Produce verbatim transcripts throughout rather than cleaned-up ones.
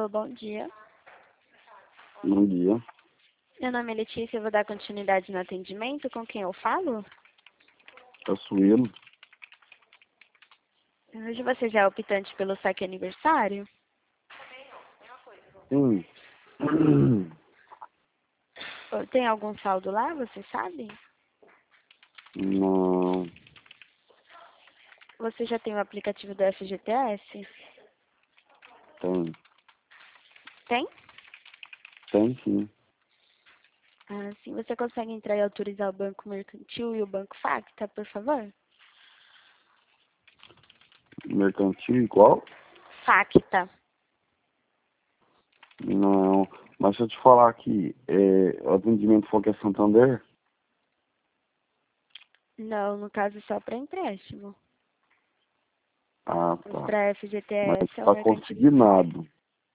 Alô, bom dia. Bom dia. Meu nome é Letícia, eu vou dar continuidade no atendimento. Com quem eu falo? É o Suelo. Hoje você já é optante pelo saque aniversário? Sim. Ou tem algum saldo lá, você sabe? Não. Você já tem o aplicativo do F G T S? Tem. Tem? Tem sim. Ah, sim. Você consegue entrar e autorizar o Banco Mercantil e o Banco Facta, por favor? Mercantil igual? Facta. Não. Mas se eu te falar aqui, é, o atendimento foi que é Santander? Não, no caso só para empréstimo. Ah, Mas tá. para F G T Mas S é o tá mercantilismo. consignado.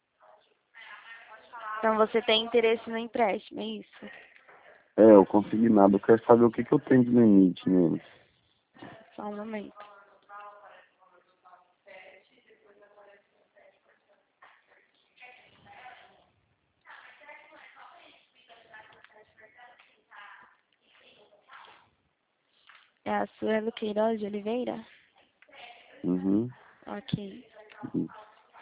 Então você tem interesse no empréstimo, é isso? É, o consignado. Eu quero saber o que, que eu tenho de limite nele. Só um momento. É a Suelo Queiroz de Oliveira? Uhum. Ok. Uhum.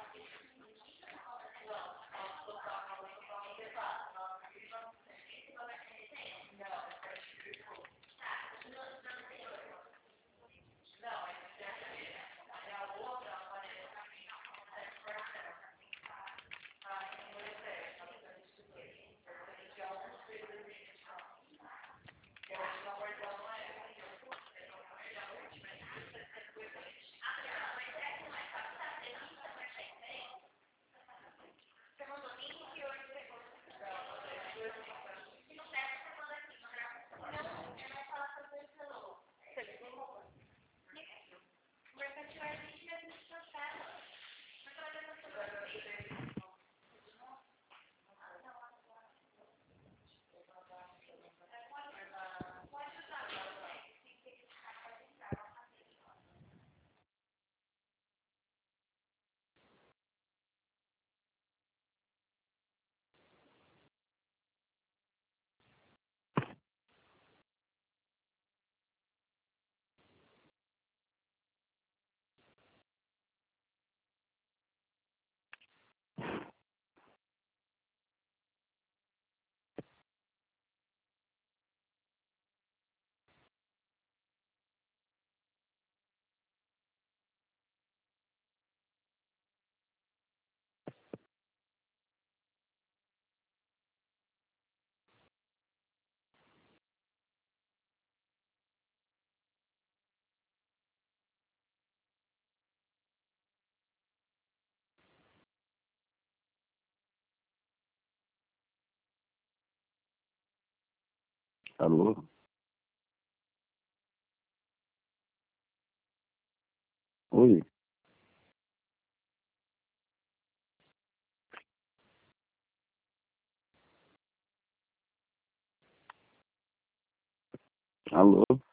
Alô? Oi? Alô?